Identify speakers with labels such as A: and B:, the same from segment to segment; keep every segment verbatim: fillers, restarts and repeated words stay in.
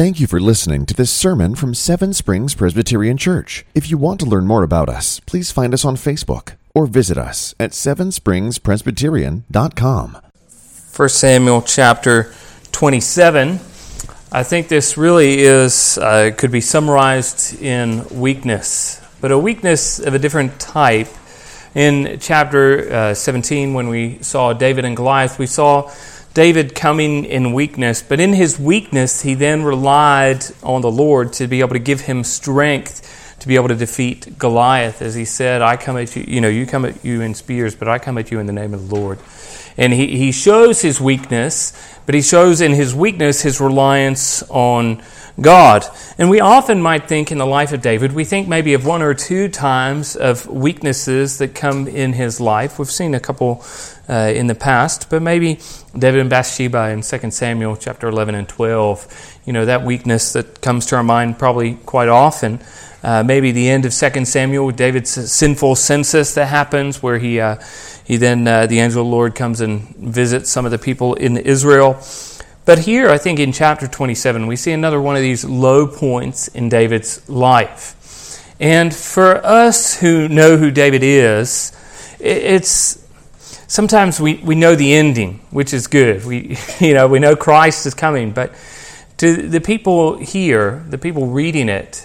A: Thank you for listening to this sermon from Seven Springs Presbyterian Church. If you want to learn more about us, please find us on Facebook or visit us at seven springs presbyterian dot com.
B: First Samuel chapter twenty-seven. I think this really is, uh, could be summarized in weakness, but a weakness of a different type. In chapter uh, seventeen, when we saw David and Goliath, we saw David coming in weakness, but in his weakness, he then relied on the Lord to be able to give him strength to be able to defeat Goliath. As he said, I come at you, you know, you come at you in spears, but I come at you in the name of the Lord. And he, he shows his weakness, but he shows in his weakness his reliance on God. And we often might think in the life of David, we think maybe of one or two times of weaknesses that come in his life. We've seen a couple uh, in the past, but maybe David and Bathsheba in Second Samuel chapter eleven and twelve. You know, that weakness that comes to our mind probably quite often. Uh, maybe the end of Second Samuel, David's sinful census that happens, where he uh, he then, uh, the angel of the Lord comes and visits some of the people in Israel. But here, I think in chapter twenty-seven, we see another one of these low points in David's life. And for us who know who David is, it's sometimes we, we know the ending, which is good. We you know we know Christ is coming, but to the people here, the people reading it,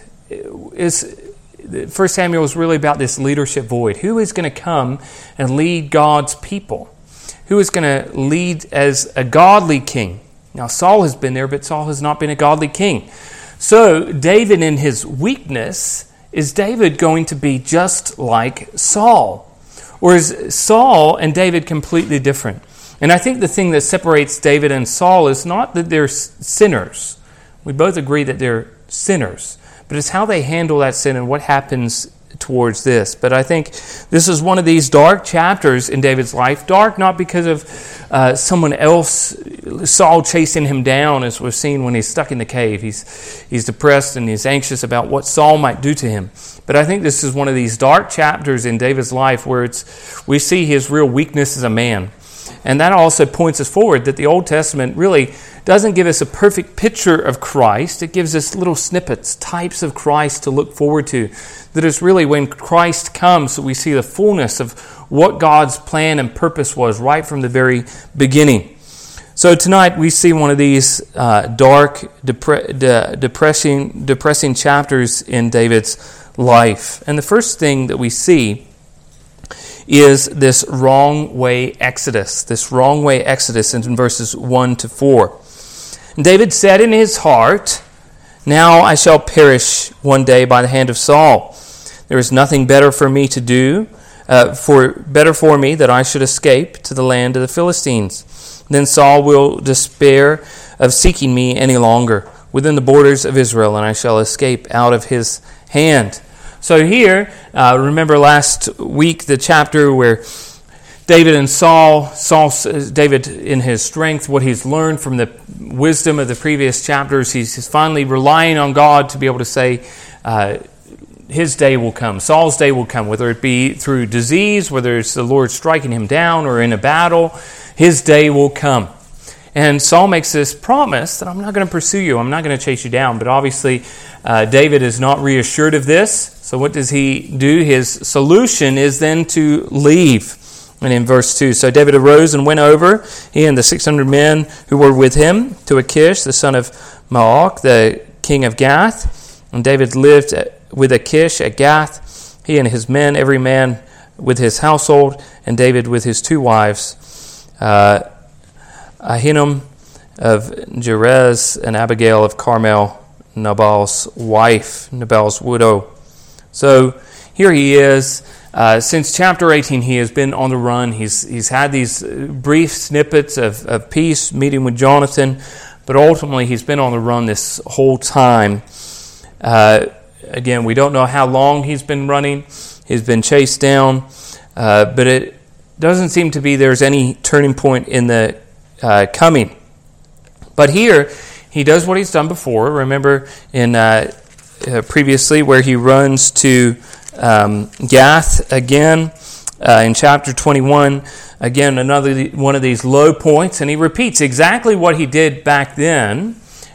B: is First Samuel is really about this leadership void. Who is going to come and lead God's people? Who is going to lead as a godly king? Now, Saul has been there, but Saul has not been a godly king. So, David in his weakness, is David going to be just like Saul? Or is Saul and David completely different? And I think the thing that separates David and Saul is not that they're sinners. We both agree that they're sinners. But it's how they handle that sin and what happens towards this. But I think this is one of these dark chapters in David's life. Dark not because of uh, someone else, Saul chasing him down, as we've seen when he's stuck in the cave. He's he's depressed and he's anxious about what Saul might do to him. But I think this is one of these dark chapters in David's life where it's we see his real weakness as a man. And that also points us forward that the Old Testament really doesn't give us a perfect picture of Christ. It gives us little snippets, types of Christ to look forward to. That is really when Christ comes that we see the fullness of what God's plan and purpose was right from the very beginning. So tonight we see one of these uh, dark, depre- de- depressing, depressing chapters in David's life. And the first thing that we see is this wrong way exodus. This wrong way exodus in verses one to four. And David said in his heart, "Now I shall perish one day by the hand of Saul. There is nothing better for me to do, uh, for better for me that I should escape to the land of the Philistines. Then Saul will despair of seeking me any longer within the borders of Israel, and I shall escape out of his hand." So here, uh, remember last week the chapter where David and Saul, Saul, David in his strength, what he's learned from the wisdom of the previous chapters, he's finally relying on God to be able to say, uh, his day will come, Saul's day will come, whether it be through disease, whether it's the Lord striking him down or in a battle, his day will come. And Saul makes this promise that I'm not going to pursue you, I'm not going to chase you down. But obviously, uh, David is not reassured of this. So what does he do? His solution is then to leave. And in verse two, so David arose and went over, he and the six hundred men who were with him, to Achish, the son of Maoch, the king of Gath. And David lived with Achish at Gath, he and his men, every man with his household, and David with his two wives, uh, Ahinoam of Jerez and Abigail of Carmel, Nabal's wife, Nabal's widow. So here he is. Uh, since chapter eighteen, he has been on the run. He's he's had these brief snippets of, of peace, meeting with Jonathan, but ultimately he's been on the run this whole time. Uh, again, we don't know how long he's been running. He's been chased down, uh, but it doesn't seem to be there's any turning point in the uh, coming. But here, he does what he's done before. Remember in uh, uh, previously where he runs to um, Gath again uh, in chapter twenty-one. Again, another one of these low points, and he repeats exactly what he did back then.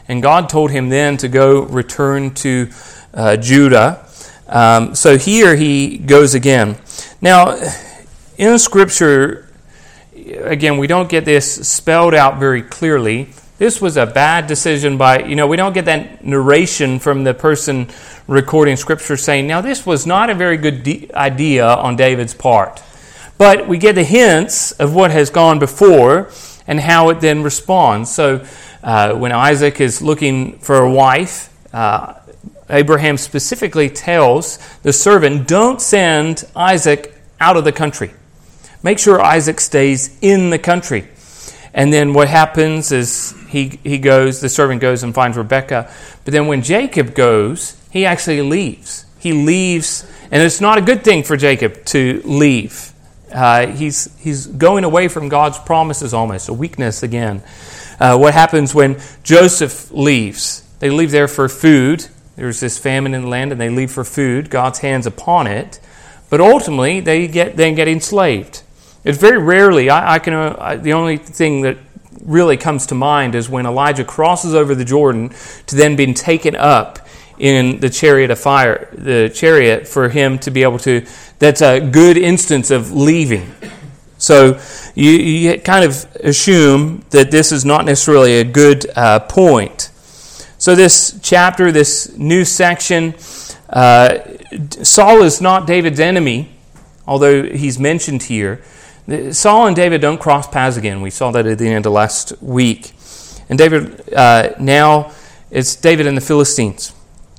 B: and God told him then to go return to uh, Judah. Um, so here he goes again. Now, in Scripture, again, we don't get this spelled out very clearly. This was a bad decision by, you know, we don't get that narration from the person recording Scripture saying, now this was not a very good de- idea on David's part. But we get the hints of what has gone before and how it then responds. So uh, when Isaac is looking for a wife, uh, Abraham specifically tells the servant, don't send Isaac out of the country. Make sure Isaac stays in the country. And then what happens is he, he goes, the servant goes and finds Rebekah. But then when Jacob goes, he actually leaves. He leaves, and it's not a good thing for Jacob to leave. Uh, he's he's going away from God's promises almost, a weakness again. Uh, what happens when Joseph leaves? They leave there for food. There's this famine in the land, and they leave for food. God's hand's upon it. But ultimately, they get then get enslaved. It's very rarely, I, I can. Uh, I, the only thing that really comes to mind is when Elijah crosses over the Jordan to then be taken up in the chariot of fire, the chariot for him to be able to. That's a good instance of leaving. So you, you kind of assume that this is not necessarily a good uh, point. So this chapter, this new section, uh, Saul is not David's enemy, although he's mentioned here. Saul and David don't cross paths again. We saw that at the end of last week. And David, uh, now it's David and the Philistines.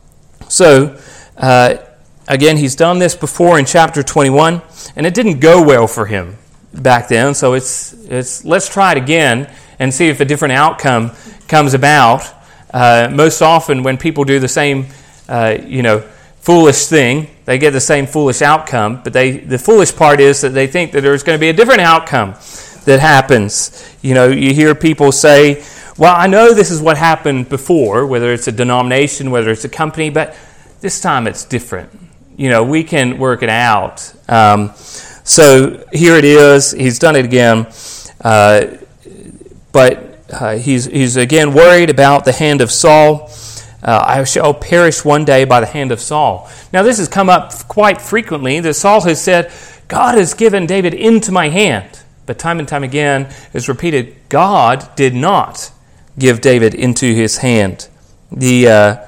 B: So, uh, again, he's done this before in chapter twenty-one, and it didn't go well for him back then. So it's it's let's try it again and see if a different outcome comes about. Uh, most often when people do the same, uh, you know, foolish thing, they get the same foolish outcome, but they the foolish part is that they think that there's going to be a different outcome that happens. You know, you hear people say, well, I know this is what happened before, whether it's a denomination, whether it's a company, but this time it's different. You know, we can work it out. Um, so here it is. He's done it again. Uh, but uh, he's, he's again worried about the hand of Saul. Uh, I shall perish one day by the hand of Saul. Now, this has come up quite frequently that Saul has said, God has given David into my hand. But time and time again is repeated, God did not give David into his hand. The uh,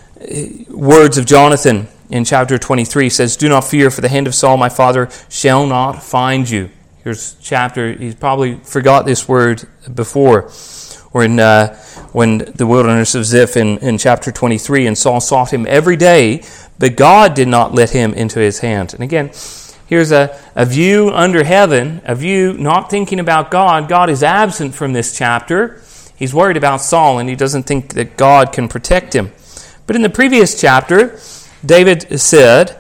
B: words of Jonathan in chapter twenty-three says, do not fear, for the hand of Saul my father shall not find you. Here's chapter, he's probably forgot this word before. Or in uh, when the wilderness of Ziph in, in chapter twenty-three, and Saul sought him every day, but God did not let him into his hand. And again, here's a, a view under heaven, a view not thinking about God. God is absent from this chapter. He's worried about Saul, and he doesn't think that God can protect him. But in the previous chapter, David said,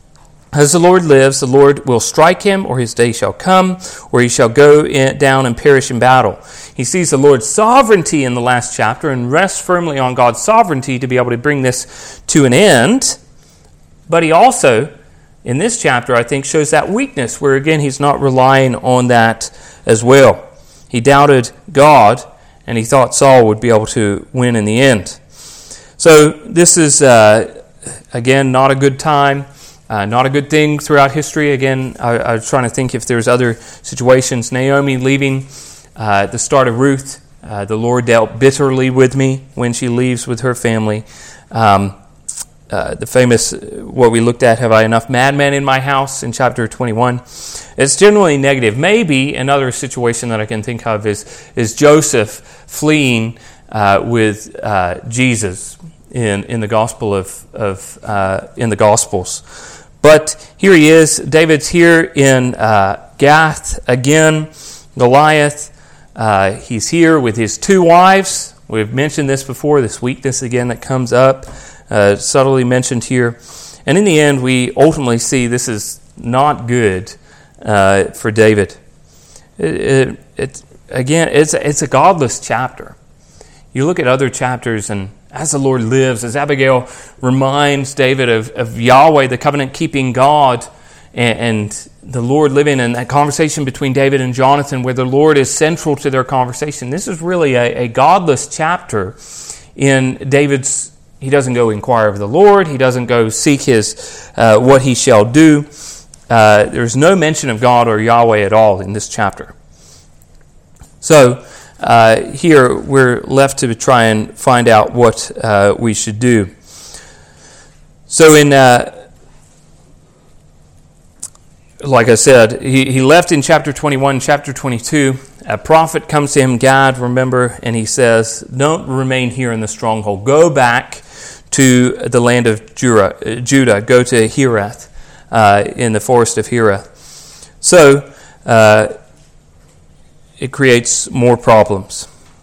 B: as the Lord lives, the Lord will strike him, or his day shall come, or he shall go in, down and perish in battle. He sees the Lord's sovereignty in the last chapter and rests firmly on God's sovereignty to be able to bring this to an end. But he also, in this chapter, I think, shows that weakness, where again, he's not relying on that as well. He doubted God, and he thought Saul would be able to win in the end. So this is, uh, again, not a good time, uh, not a good thing throughout history. Again, I, I was trying to think if there's other situations. Naomi leaving uh, at the start of Ruth, uh, the Lord dealt bitterly with me when she leaves with her family. Um, uh, the famous, what we looked at, have I enough madmen in my house, in chapter twenty-one. It's generally negative. Maybe another situation that I can think of is, is Joseph fleeing uh, with uh, Jesus in, in the Gospel of, of uh, in the Gospels. But here he is. David's here in uh, Gath again. Goliath. Uh, he's here with his two wives. We've mentioned this before, this weakness again that comes up, uh, subtly mentioned here. And in the end, we ultimately see this is not good uh, for David. It, it, it, again, it's, it's a godless chapter. You look at other chapters, and as the Lord lives, as Abigail reminds David of, of Yahweh, the covenant-keeping God, and, and the Lord living in that conversation between David and Jonathan, where the Lord is central to their conversation. This is really a, a godless chapter in David's, he doesn't go inquire of the Lord. He doesn't go seek his uh, what he shall do. Uh, there's no mention of God or Yahweh at all in this chapter. So uh, here we're left to try and find out what uh, we should do. So in, uh, like I said, he, he left in chapter twenty-one, chapter twenty-two. A prophet comes to him, Gad, remember, and he says, don't remain here in the stronghold. Go back to the land of Judah. Judah. Go to Hereth, uh, in the forest of Hereth. So, uh, it creates more problems.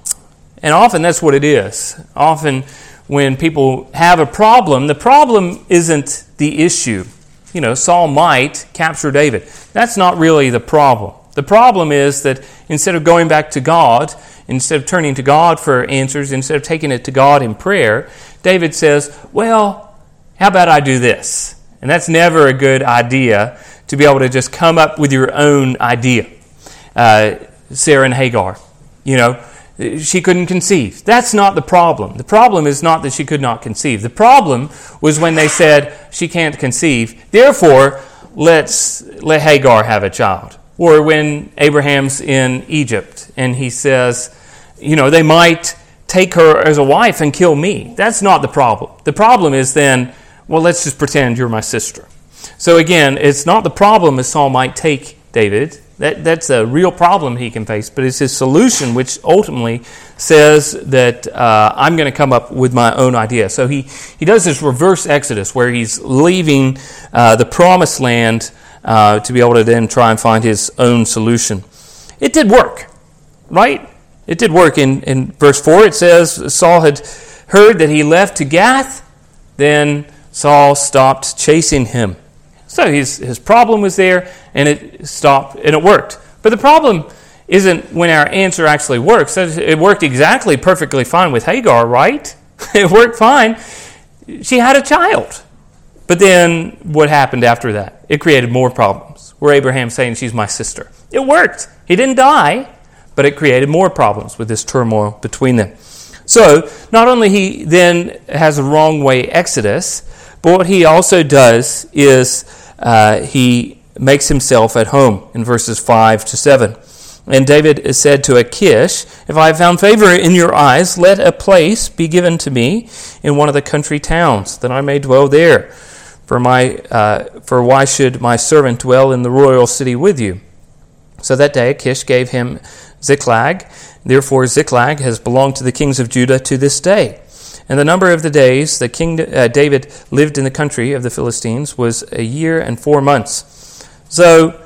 B: And often that's what it is. Often when people have a problem, the problem isn't the issue. You know, Saul might capture David. That's not really the problem. The problem is that instead of going back to God, instead of turning to God for answers, instead of taking it to God in prayer, David says, well, how about I do this? And that's never a good idea, to be able to just come up with your own idea. Uh, Sarah and Hagar, you know, she couldn't conceive. That's not the problem. The problem is not that she could not conceive. The problem was when they said she can't conceive, therefore let's let Hagar have a child. Or when Abraham's in Egypt and he says, you know, they might take her as a wife and kill me. That's not the problem. The problem is then, well, let's just pretend you're my sister. So again, it's not the problem as Saul might take David. That that's a real problem he can face, but it's his solution which ultimately says that uh, I'm going to come up with my own idea. So he, he does this reverse exodus where he's leaving uh, the promised land uh, to be able to then try and find his own solution. It did work, right? It did work. In, in verse four it says, Saul had heard that he left to Gath, then Saul stopped chasing him. So his, his problem was there, and it stopped, and it worked. But the problem isn't when our answer actually works. It worked exactly perfectly fine with Hagar, right? It worked fine. She had a child. But then what happened after that? It created more problems. Where Abraham saying she's my sister. It worked. He didn't die, but it created more problems with this turmoil between them. So not only he then has a wrong way exodus, but what he also does is uh, he makes himself at home in verses five to seven. And David said to Achish, if I have found favor in your eyes, let a place be given to me in one of the country towns, that I may dwell there. For my, uh, for why should my servant dwell in the royal city with you? So that day Achish gave him Ziklag. Therefore Ziklag has belonged to the kings of Judah to this day. And the number of the days that King uh, David lived in the country of the Philistines was a year and four months. So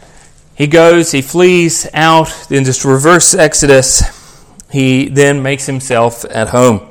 B: he goes, he flees out in this reverse exodus. He then makes himself at home.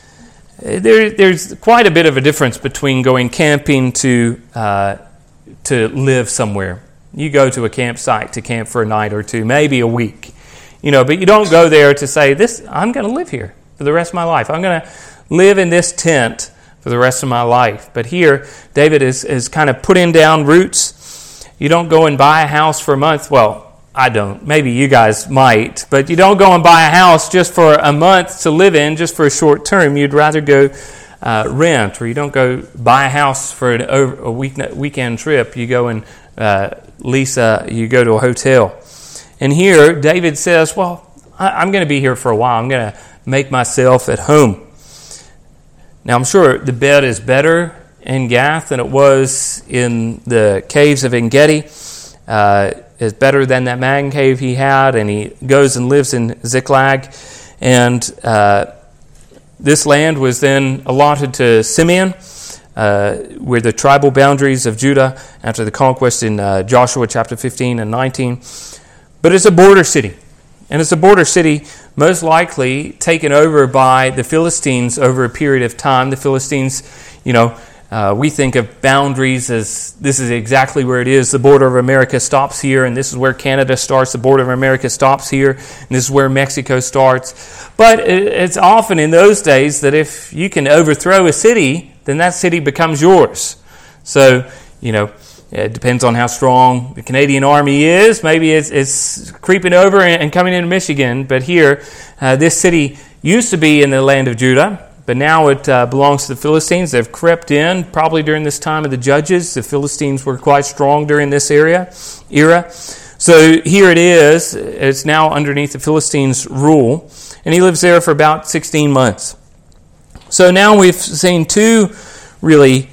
B: There, there's quite a bit of a difference between going camping to uh, to live somewhere. You go to a campsite to camp for a night or two, maybe a week, you know. But you don't go there to say, "This, I'm going to live here for the rest of my life. I'm going to live in this tent for the rest of my life." But here, David is is kind of putting down roots. You don't go and buy a house for a month. Well, I don't. Maybe you guys might. But you don't go and buy a house just for a month to live in, just for a short term. You'd rather go uh, rent, or you don't go buy a house for an, a week, weekend trip. You go and uh, lease a, you go to a hotel. And here, David says, well, I, I'm going to be here for a while. I'm going to make myself at home. Now, I'm sure the bed is better in Gath than it was in the caves of En-Gedi. Uh, is better than that man cave he had, and he goes and lives in Ziklag. And uh, this land was then allotted to Simeon, uh, where the tribal boundaries of Judah after the conquest in uh, Joshua chapter fifteen and nineteen. But it's a border city. And it's a border city most likely taken over by the Philistines over a period of time. The Philistines, you know, Uh, we think of boundaries as this is exactly where it is. The border of America stops here, and this is where Canada starts. The border of America stops here, and this is where Mexico starts. But it, it's often in those days that if you can overthrow a city, then that city becomes yours. So, you know, it depends on how strong the Canadian Army is. Maybe it's, it's creeping over and, and coming into Michigan. But here, uh, this city used to be in the land of Judah. but now it uh, belongs to the Philistines. They've crept in probably during this time of the Judges. The Philistines were quite strong during this area, era. So here it is. It's now underneath the Philistines' rule, and he lives there for about sixteen months. So now we've seen two really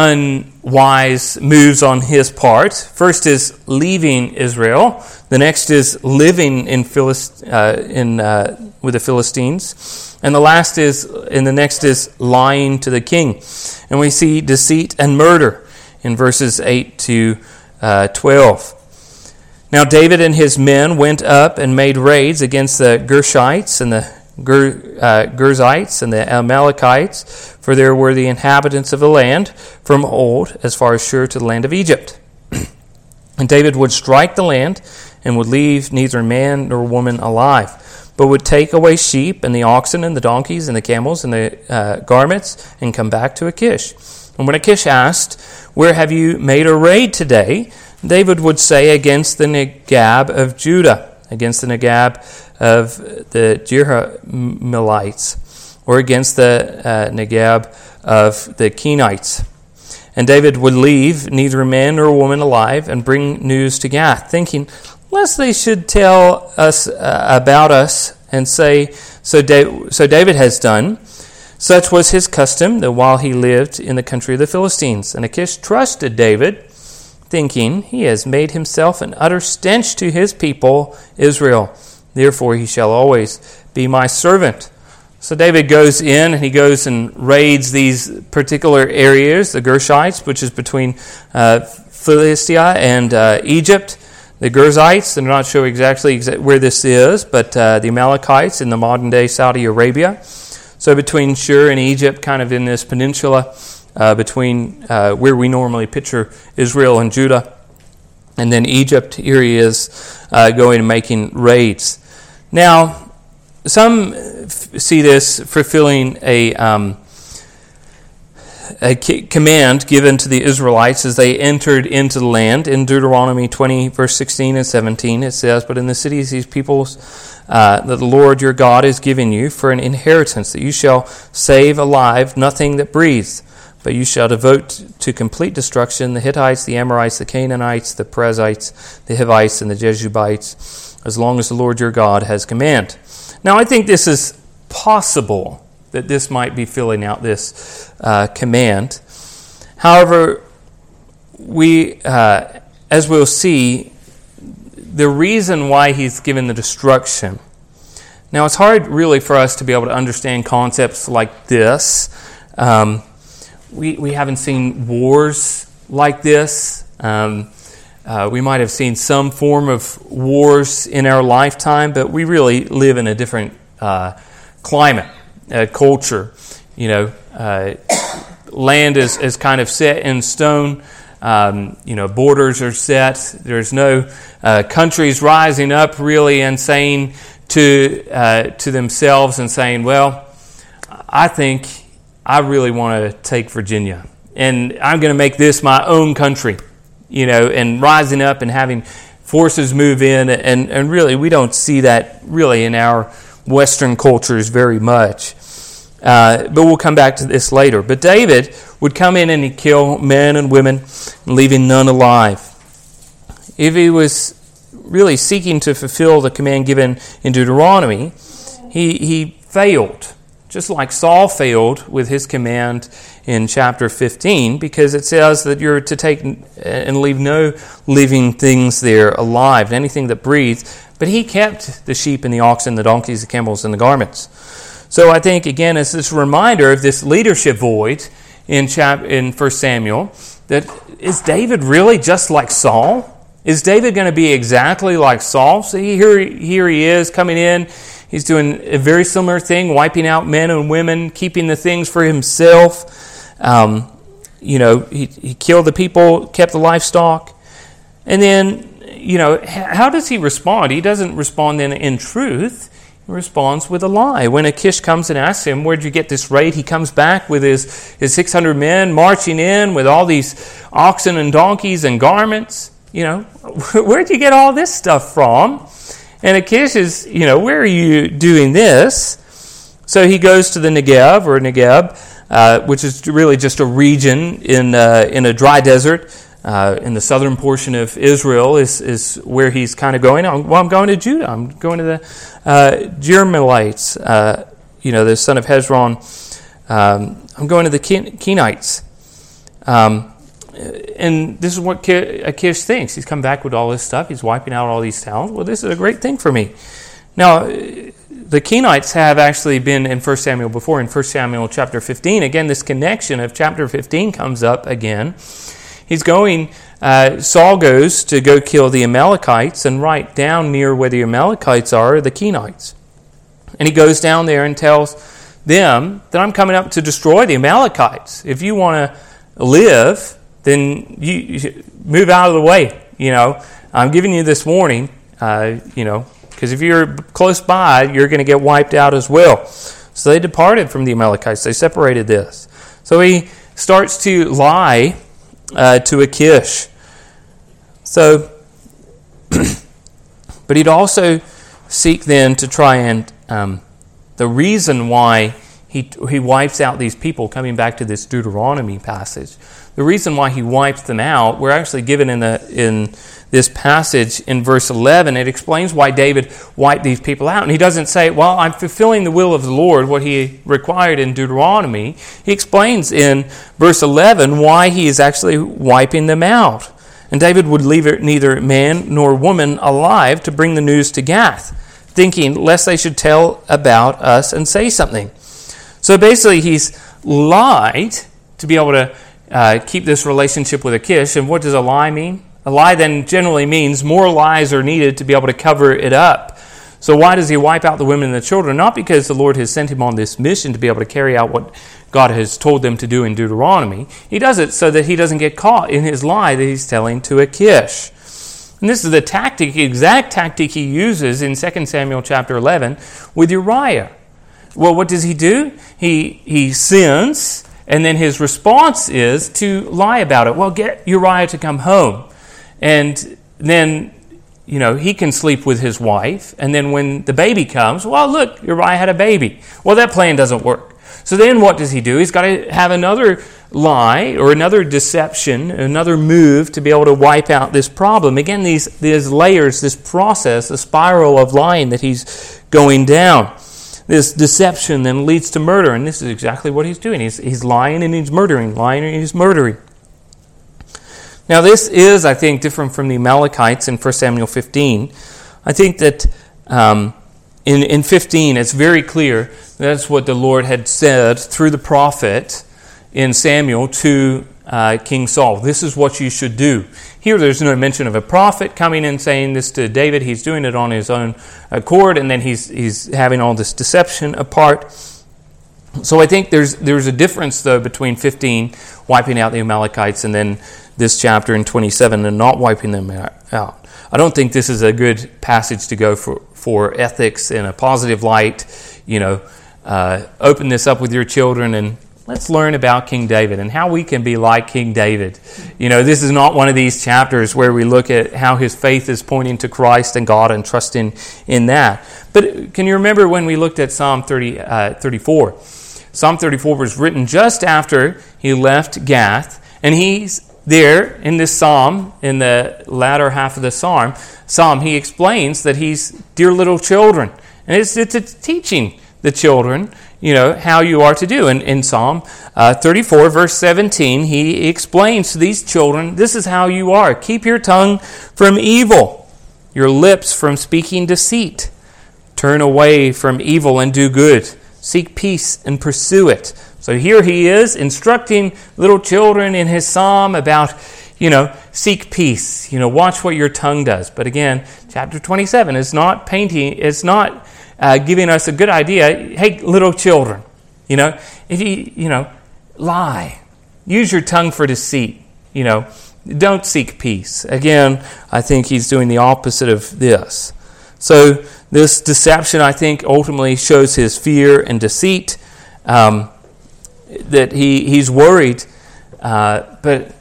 B: unwise moves on his part. First is leaving Israel. The next is living in Philist- uh, in uh, with the Philistines. And the last is, and the next is lying to the king. And we see deceit and murder in verses eight to twelve. Now David and his men went up and made raids against the Gershites and the Ger, uh, Gerzites and the Amalekites, for there were the inhabitants of the land from old, as far as Shur to the land of Egypt. And David would strike the land and would leave neither man nor woman alive, but would take away sheep and the oxen and the donkeys and the camels and the uh, garments and come back to Achish. And when Achish asked, "Where have you made a raid today?" David would say, "Against the Negab of Judah, against the Negab of the Jerahmeelites, or against the uh, Negab of the Kenites." And David would leave neither man nor woman alive and bring news to Gath, thinking, lest they should tell us uh, about us and say, so, da- so David has done. Such was his custom, that while he lived in the country of the Philistines. And Achish trusted David, thinking, he has made himself an utter stench to his people, Israel. Therefore he shall always be my servant. So David goes in and he goes and raids these particular areas, the Gershites, which is between uh, Philistia and uh, Egypt. The Gerzites, I'm not sure exactly where this is, but uh, the Amalekites in the modern-day Saudi Arabia. So between Shur and Egypt, kind of in this peninsula, uh, between uh, where we normally picture Israel and Judah. And then Egypt, here he is uh, going and making raids. Now, some f- see this fulfilling a, um, a c- command given to the Israelites as they entered into the land. In Deuteronomy twenty, verse sixteen and seventeen, it says, "But in the cities these peoples uh, that the Lord your God is giving you for an inheritance, that you shall save alive nothing that breathes, but you shall devote to complete destruction the Hittites, the Amorites, the Canaanites, the Perizzites, the Hivites, and the Jebusites, as long as the Lord your God has command." Now, I think this is possible that this might be filling out this uh, command. However, we, uh, as we'll see, the reason why he's given the destruction. Now, it's hard really for us to be able to understand concepts like this. Um, we we haven't seen wars like this. Um, Uh, we might have seen some form of wars in our lifetime, but we really live in a different uh, climate, uh, culture. You know, uh, land is, is kind of set in stone. Um, you know, borders are set. There's no uh, countries rising up really and saying to uh, to themselves and saying, "Well, I think I really want to take Virginia, and I'm going to make this my own country." You know, and rising up and having forces move in, and, and really we don't see that really in our Western cultures very much. Uh, but we'll come back to this later. But David would come in and he'd kill men and women, leaving none alive. If he was really seeking to fulfill the command given in Deuteronomy, he he failed. Just like Saul failed with his command in chapter fifteen, because it says that you're to take and leave no living things there alive, anything that breathes. But he kept the sheep and the oxen, the donkeys, the camels, and the garments. So I think, again, it's this reminder of this leadership void in chap- in First Samuel, that is David really just like Saul? Is David going to be exactly like Saul? See, here, here he is coming in. He's doing a very similar thing, wiping out men and women, keeping the things for himself. Um, you know, he, he killed the people, kept the livestock. And then, you know, how does he respond? He doesn't respond in, in truth. He responds with a lie. When Achish comes and asks him, "Where'd you get this raid?" He comes back with his, his six hundred men marching in with all these oxen and donkeys and garments. You know, where'd you get all this stuff from? And Achish is, you know, "Where are you doing this?" So he goes to the Negev, or Negeb, uh, which is really just a region in uh, in a dry desert. Uh, in the southern portion of Israel is, is where he's kind of going. Well, I'm going to Judah. I'm going to the uh, Jerahmeelites, uh, you know, the son of Hezron. Um, I'm going to the Ken- Kenites. Um, and this is what Achish thinks. He's come back with all this stuff. He's wiping out all these towns. Well, this is a great thing for me. Now, the Kenites have actually been in First Samuel before. In First Samuel chapter fifteen, again, this connection of chapter fifteen comes up again. He's going, uh, Saul goes to go kill the Amalekites, and right down near where the Amalekites are, are the Kenites. And he goes down there and tells them that I'm coming up to destroy the Amalekites. If you want to live, then you, you move out of the way. You know, I'm giving you this warning, uh, you know, because if you're close by, you're going to get wiped out as well. So they departed from the Amalekites. They separated this. So he starts to lie Uh, to Achish. So, but he'd also seek then to try and um, the reason why he he wipes out these people, coming back to this Deuteronomy passage, the reason why he wipes them out, we're actually given in the in this passage in verse eleven. It explains why David wiped these people out. And he doesn't say, well, I'm fulfilling the will of the Lord, what he required in Deuteronomy. He explains in verse eleven why he is actually wiping them out. And David would leave neither man nor woman alive to bring the news to Gath, thinking lest they should tell about us and say something. So basically he's lied to be able to uh, keep this relationship with Achish. And what does a lie mean? A lie then generally means more lies are needed to be able to cover it up. So why does he wipe out the women and the children? Not because the Lord has sent him on this mission to be able to carry out what God has told them to do in Deuteronomy. He does it so that he doesn't get caught in his lie that he's telling to Achish. And this is the tactic, the exact tactic he uses in Second Samuel chapter eleven with Uriah. Well, what does he do? He he sins, and then his response is to lie about it. Well, get Uriah to come home. And then, you know, he can sleep with his wife. And then when the baby comes, well, look, Uriah had a baby. Well, that plan doesn't work. So then what does he do? He's got to have another lie or another deception, another move to be able to wipe out this problem. Again, these, these layers, this process, the spiral of lying that he's going down. This deception then leads to murder. And this is exactly what he's doing. He's, he's lying and he's murdering, lying and he's murdering. Now, this is, I think, different from the Amalekites in First Samuel fifteen. I think that um, in, in fifteen, it's very clear that's what the Lord had said through the prophet in Samuel to uh, King Saul. This is what you should do. Here, there's no mention of a prophet coming and saying this to David. He's doing it on his own accord, and then he's he's having all this deception apart. So I think there's there's a difference, though, between fifteen, wiping out the Amalekites, and then this chapter in twenty-seven and not wiping them out. I don't think this is a good passage to go for, for ethics in a positive light. You know, uh, open this up with your children and let's learn about King David and how we can be like King David. You know, this is not one of these chapters where we look at how his faith is pointing to Christ and God and trusting in that. But can you remember when we looked at Psalm thirty, uh, thirty-four? Psalm thirty-four was written just after he left Gath, and he's there in this psalm, in the latter half of the psalm, psalm, he explains that he's dear little children. And it's, it's, it's teaching the children, you know, how you are to do. And in Psalm uh, thirty-four, verse seventeen, he explains to these children, this is how you are. Keep your tongue from evil, your lips from speaking deceit. Turn away from evil and do good. Seek peace and pursue it. So here he is instructing little children in his psalm about, you know, seek peace. You know, watch what your tongue does. But again, chapter twenty-seven is not painting, it's not uh, giving us a good idea. Hey, little children, you know, if you, you know, lie. Use your tongue for deceit. You know, don't seek peace. Again, I think he's doing the opposite of this. So this deception, I think, ultimately shows his fear and deceit. Um, that he, he's worried. Uh, but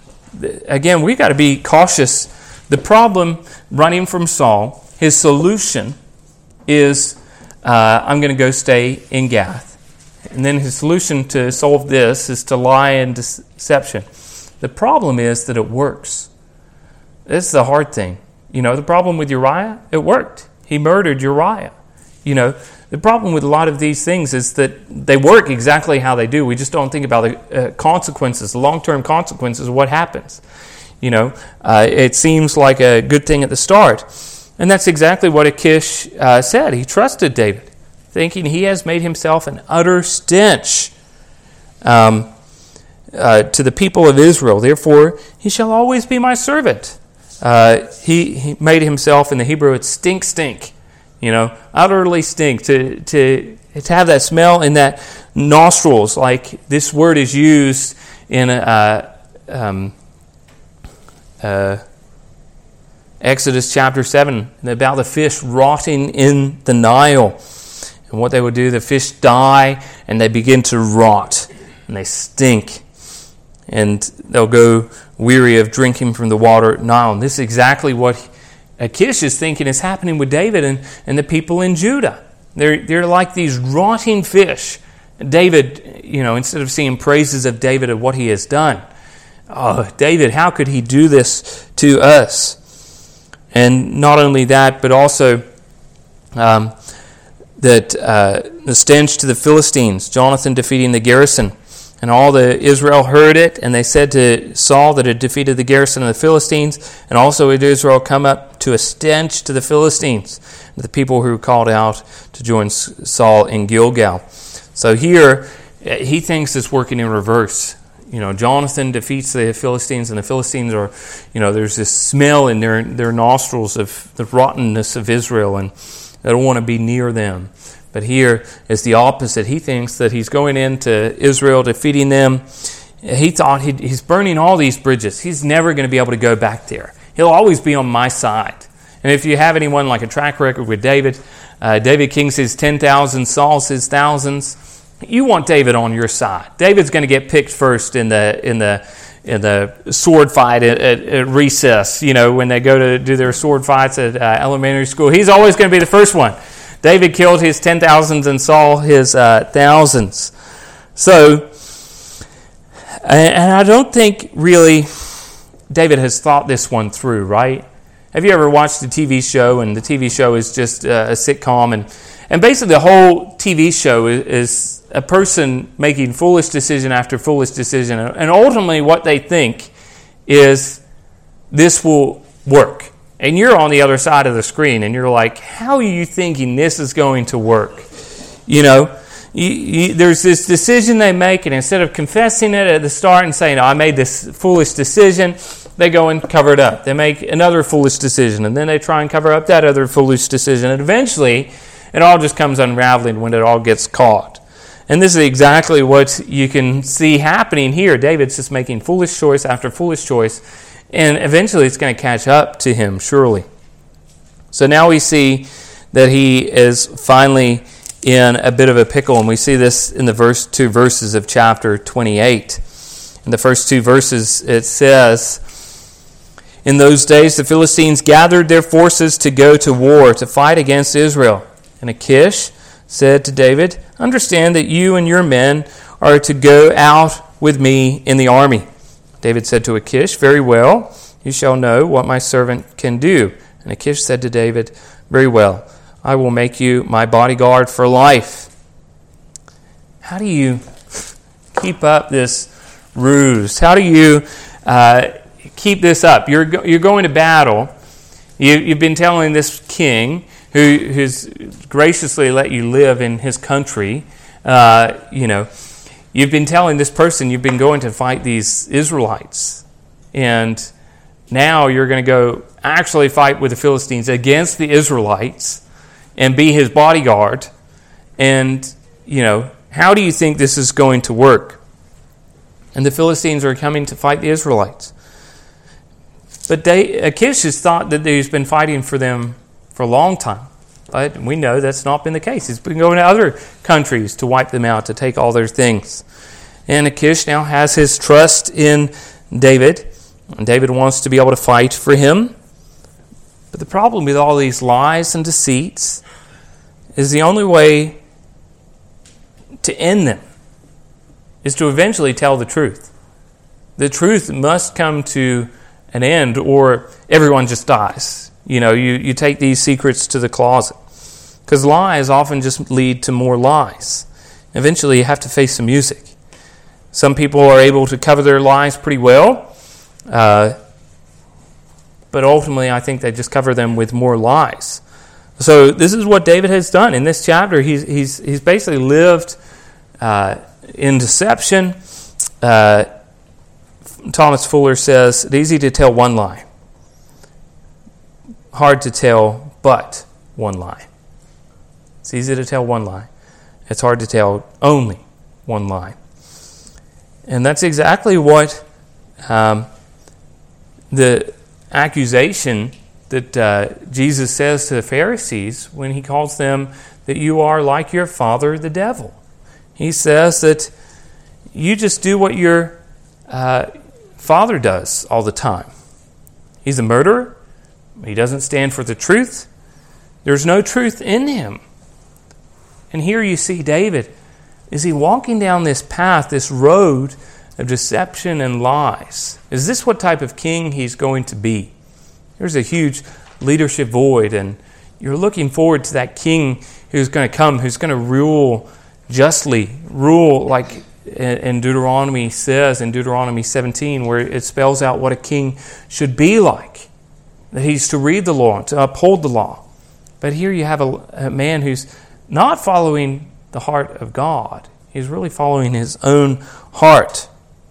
B: again, we've got to be cautious. The problem running from Saul, his solution is uh, I'm going to go stay in Gath. And then his solution to solve this is to lie and deception. The problem is that it works. This is the hard thing. You know, the problem with Uriah, it worked. He murdered Uriah. You know, the problem with a lot of these things is that they work exactly how they do. We just don't think about the uh, consequences, the long-term consequences of what happens. You know, uh, it seems like a good thing at the start. And that's exactly what Achish uh, said. He trusted David, thinking he has made himself an utter stench um, uh, to the people of Israel. Therefore, he shall always be my servant. Uh, he, he made himself, in the Hebrew, it's stink, stink. You know, utterly stink. To, to, to have that smell in that nostrils, like this word is used in uh, um, uh, Exodus chapter seven, about the fish rotting in the Nile. And what they would do, the fish die and they begin to rot and they stink. And they'll go weary of drinking from the water at Nile. And this is exactly what Achish is thinking is happening with David and, and the people in Judah. They're, they're like these rotting fish. David, you know, instead of seeing praises of David of what he has done, oh, David, how could he do this to us? And not only that, but also um, that uh, the stench to the Philistines, Jonathan defeating the garrison. And all the Israel heard it, and they said to Saul that had defeated the garrison of the Philistines, and also did Israel come up to a stench to the Philistines, the people who were called out to join Saul in Gilgal. So here, he thinks it's working in reverse. You know, Jonathan defeats the Philistines, and the Philistines are, you know, there's this smell in their their nostrils of the rottenness of Israel, and they don't want to be near them. But here is the opposite. He thinks that he's going into Israel, defeating them. He thought he'd, he's burning all these bridges. He's never going to be able to go back there. He'll always be on my side. And if you have anyone like a track record with David, uh, David King says ten thousand, Saul says thousands. You want David on your side. David's going to get picked first in the in the in the sword fight at, at, at recess. You know, when they go to do their sword fights at uh, elementary school, he's always going to be the first one. David killed his ten thousands and Saul his uh, thousands. So, and I don't think really David has thought this one through, right? Have you ever watched a T V show, and the T V show is just uh, a sitcom, and, and basically the whole T V show is, is a person making foolish decision after foolish decision, and ultimately what they think is this will work. And you're on the other side of the screen, and you're like, how are you thinking this is going to work? You know, you, you, there's this decision they make, and instead of confessing it at the start and saying, oh, I made this foolish decision, they go and cover it up. They make another foolish decision, and then they try and cover up that other foolish decision. And eventually, it all just comes unraveling when it all gets caught. And this is exactly what you can see happening here. David's just making foolish choice after foolish choice, and eventually it's going to catch up to him, surely. So now we see that he is finally in a bit of a pickle, and we see this in the verse two verses of chapter twenty-eight. In the first two verses, it says, in those days the Philistines gathered their forces to go to war, to fight against Israel. And Achish said to David, understand that you and your men are to go out with me in the army. David said to Achish, very well, you shall know what my servant can do. And Achish said to David, very well, I will make you my bodyguard for life. How do you keep up this ruse? How do you uh, keep this up? You're go- you're going to battle. You, you've been telling this king, who who's graciously let you live in his country, uh, you know, you've been telling this person you've been going to fight these Israelites, and now you're going to go actually fight with the Philistines against the Israelites and be his bodyguard. And, you know, how do you think this is going to work? And the Philistines are coming to fight the Israelites. But they, Achish has thought that he's been fighting for them for a long time. But we know that's not been the case. He's been going to other countries to wipe them out, to take all their things. And Achish now has his trust in David. And David wants to be able to fight for him. But the problem with all these lies and deceits is the only way to end them is to eventually tell the truth. The truth must come to an end or everyone just dies. You know, you, you take these secrets to the closet. Because lies often just lead to more lies. Eventually you have to face the music. Some people are able to cover their lies pretty well. Uh, but ultimately I think they just cover them with more lies. So this is what David has done. In this chapter, he's he's he's basically lived uh, in deception. Uh, Thomas Fuller says, it's easy to tell one lie. Hard to tell but one lie. It's easy to tell one lie. It's hard to tell only one lie. And that's exactly what um, the accusation that uh, Jesus says to the Pharisees when he calls them that you are like your father, the devil. He says that you just do what your uh, father does all the time. He's a murderer. He doesn't stand for the truth. There's no truth in him. And here you see David. Is he walking down this path, this road of deception and lies? Is this what type of king he's going to be? There's a huge leadership void, and you're looking forward to that king who's going to come, who's going to rule justly, rule like in Deuteronomy says, in Deuteronomy seventeen, where it spells out what a king should be like. That he's to read the law, to uphold the law. But here you have a, a man who's not following the heart of God. He's really following his own heart.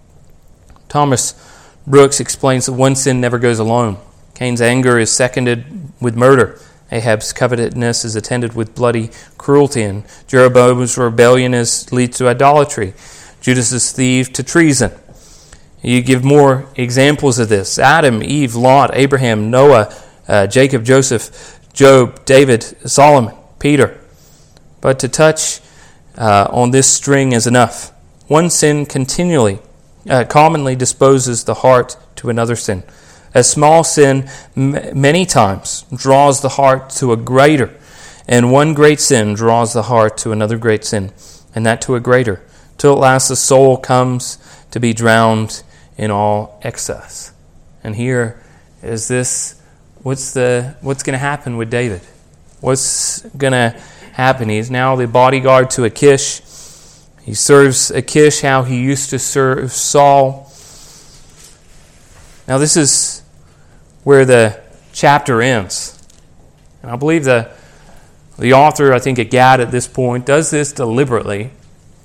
B: Thomas Brooks explains that one sin never goes alone. Cain's anger is seconded with murder. Ahab's covetousness is attended with bloody cruelty. And Jeroboam's rebellion is, leads to idolatry. Judas's thief to treason. You give more examples of this. Adam, Eve, Lot, Abraham, Noah, uh, Jacob, Joseph, Job, David, Solomon, Peter. But to touch uh, on this string is enough. One sin continually, uh, commonly disposes the heart to another sin. A small sin m- many times draws the heart to a greater, and one great sin draws the heart to another great sin, and that to a greater, till at last the soul comes to be drowned in all excess. And here is this, what's the what's going to happen with David? What's going to happen? He's now the bodyguard to Achish. He serves Achish how he used to serve Saul. Now this is where the chapter ends. And I believe the, the author, I think at Gad at this point, does this deliberately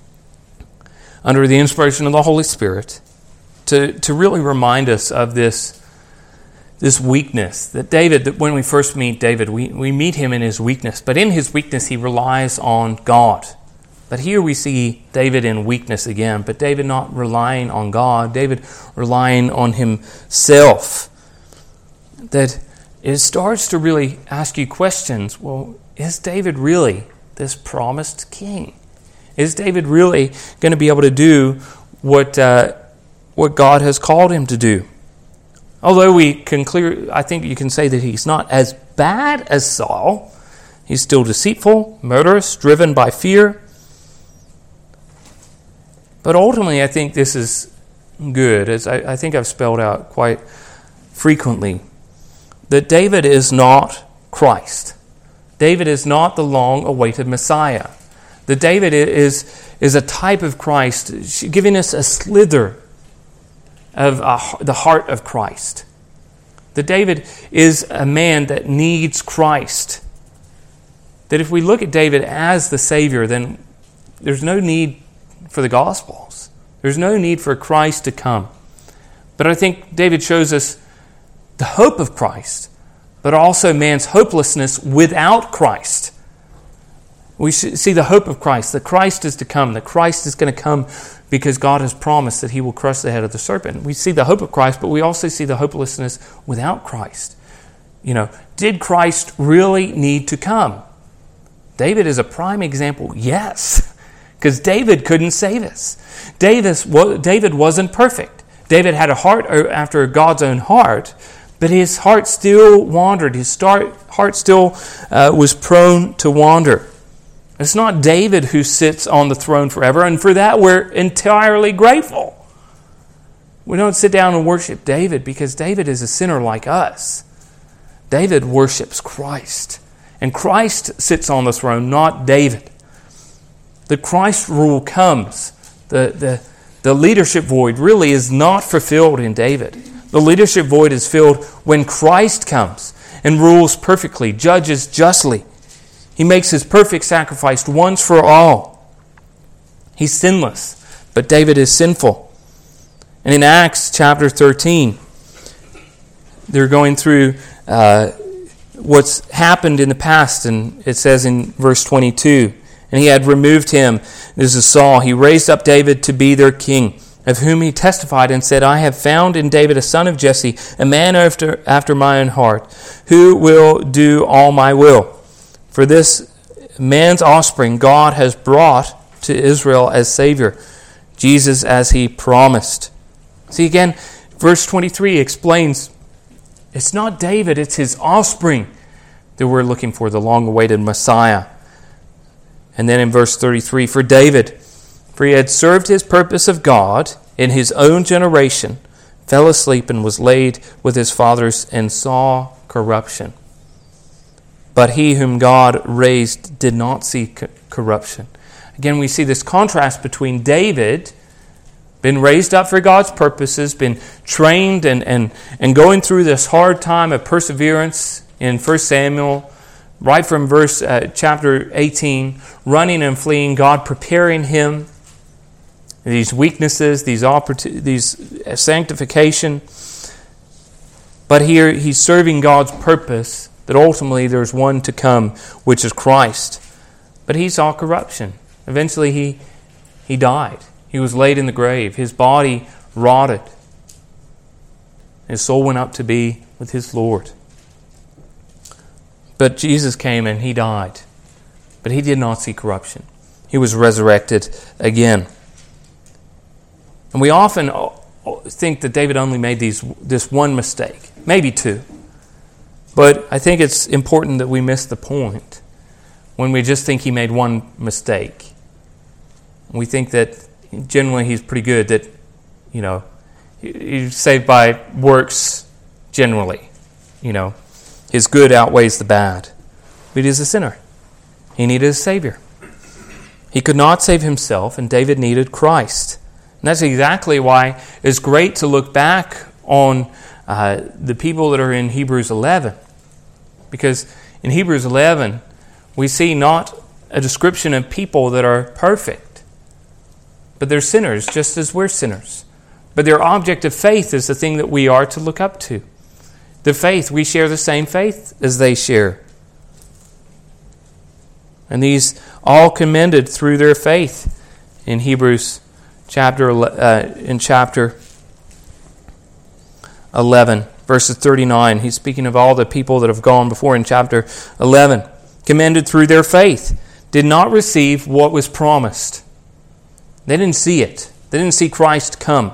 B: under the inspiration of the Holy Spirit to, to really remind us of this, this weakness. That David, that when we first meet David, we, we meet him in his weakness. But in his weakness, he relies on God. But here we see David in weakness again. But David not relying on God. David relying on himself. That it starts to really ask you questions. Well, is David really this promised king? Is David really going to be able to do what uh, what God has called him to do? Although we can clear, I think you can say that he's not as bad as Saul. He's still deceitful, murderous, driven by fear. But ultimately, I think this is good, as I, I think I've spelled out quite frequently, that David is not Christ. David is not the long-awaited Messiah. That David is, is a type of Christ, giving us a slither of uh, the heart of Christ. That David is a man that needs Christ. That if we look at David as the Savior, then there's no need for the Gospels. There's no need for Christ to come. But I think David shows us the hope of Christ, but also man's hopelessness without Christ. We see the hope of Christ, that Christ is to come, that Christ is going to come because God has promised that he will crush the head of the serpent. We see the hope of Christ, but we also see the hopelessness without Christ. You know, did Christ really need to come? David is a prime example. Yes, because David couldn't save us. David wasn't perfect. David had a heart after God's own heart, but his heart still wandered. His heart still uh, was prone to wander. It's not David who sits on the throne forever, and for that we're entirely grateful. We don't sit down and worship David because David is a sinner like us. David worships Christ, and Christ sits on the throne, not David. The Christ rule comes. The, the, the leadership void really is not fulfilled in David. The leadership void is filled when Christ comes and rules perfectly, judges justly. He makes his perfect sacrifice once for all. He's sinless, but David is sinful. And in Acts chapter thirteen, they're going through uh, what's happened in the past, and it says in verse twenty-two, and he had removed him, this is Saul, he raised up David to be their king, of whom he testified and said, I have found in David a son of Jesse, a man after, after my own heart, who will do all my will. For this man's offspring God has brought to Israel as Savior, Jesus as he promised. See again, verse twenty-three explains, it's not David, it's his offspring that we're looking for, the long-awaited Messiah. And then in verse thirty-three, for David, for he had served his purpose of God in his own generation, fell asleep and was laid with his fathers and saw corruption. But he whom God raised did not see co- corruption. Again, we see this contrast between David, been raised up for God's purposes, been trained and, and, and going through this hard time of perseverance in First Samuel, right from verse uh, chapter eighteen, running and fleeing, God preparing him, these weaknesses, these opportun- these sanctification. But here he's serving God's purpose, that ultimately there's one to come, which is Christ. But he saw corruption. Eventually he he died. He was laid in the grave. His body rotted. His soul went up to be with his Lord. But Jesus came and he died. But he did not see corruption. He was resurrected again. And we often think that David only made these this one mistake, maybe two. But I think it's important that we miss the point when we just think he made one mistake. We think that generally he's pretty good, that, you know, he's saved by works generally. You know, his good outweighs the bad. But he's a sinner. He needed a Savior. He could not save himself, and David needed Christ. And that's exactly why it's great to look back on uh, the people that are in Hebrews eleven. Because in Hebrews eleven, we see not a description of people that are perfect, but they're sinners just as we're sinners. But their object of faith is the thing that we are to look up to. The faith, we share the same faith as they share. And these all commended through their faith in Hebrews chapter uh, in chapter eleven, verses thirty-nine. He's speaking of all the people that have gone before in chapter eleven. Commended through their faith, did not receive what was promised. They didn't see it. They didn't see Christ come.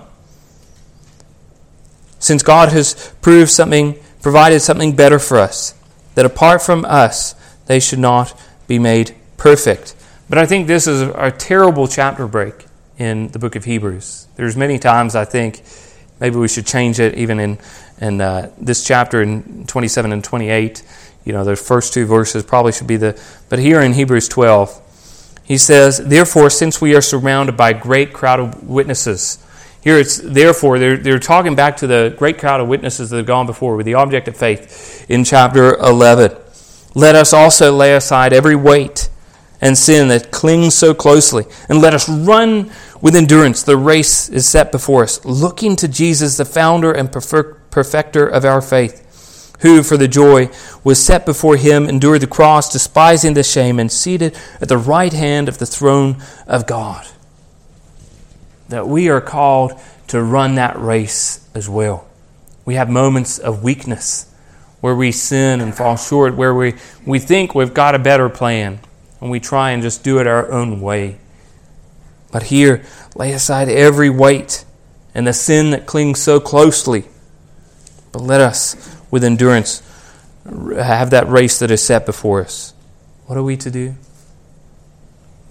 B: Since God has proved something, provided something better for us, that apart from us, they should not be made perfect. But I think this is a terrible chapter break in the book of Hebrews. There's many times I think maybe we should change it, even in, in uh, this chapter in twenty-seven and twenty-eight. You know, the first two verses probably should be the... But here in Hebrews twelve, he says, therefore, since we are surrounded by a great crowd of witnesses... Here it's, therefore, they're, they're talking back to the great crowd of witnesses that have gone before with the object of faith in chapter eleven. Let us also lay aside every weight and sin that clings so closely, and let us run with endurance the race is set before us, looking to Jesus, the founder and perfecter of our faith, who for the joy was set before him endured the cross, despising the shame, and seated at the right hand of the throne of God. That we are called to run that race as well. We have moments of weakness where we sin and fall short, where we, we think we've got a better plan, and we try and just do it our own way. But here, lay aside every weight and the sin that clings so closely. But let us, with endurance, have that race that is set before us. What are we to do?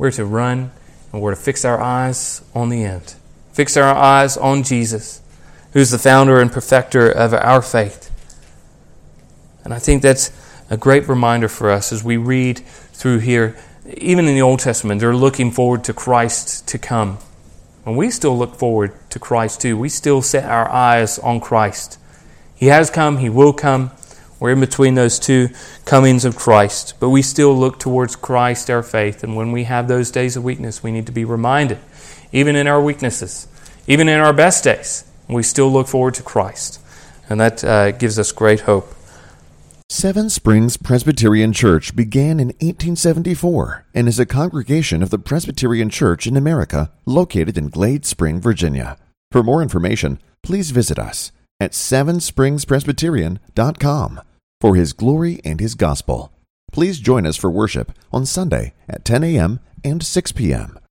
B: We're to run, and we're to fix our eyes on the end. Fix our eyes on Jesus, who's the founder and perfecter of our faith. And I think that's a great reminder for us as we read through here. Even in the Old Testament, they're looking forward to Christ to come. And we still look forward to Christ too. We still set our eyes on Christ. He has come, He will come. We're in between those two comings of Christ. But we still look towards Christ, our faith. And when we have those days of weakness, we need to be reminded, even in our weaknesses, even in our best days, we still look forward to Christ. And that uh, gives us great hope.
A: Seven Springs Presbyterian Church began in eighteen seventy-four and is a congregation of the Presbyterian Church in America located in Glade Spring, Virginia. For more information, please visit us at seven springs presbyterian dot com. For His glory and His gospel. Please join us for worship on Sunday at ten a.m. and six p.m.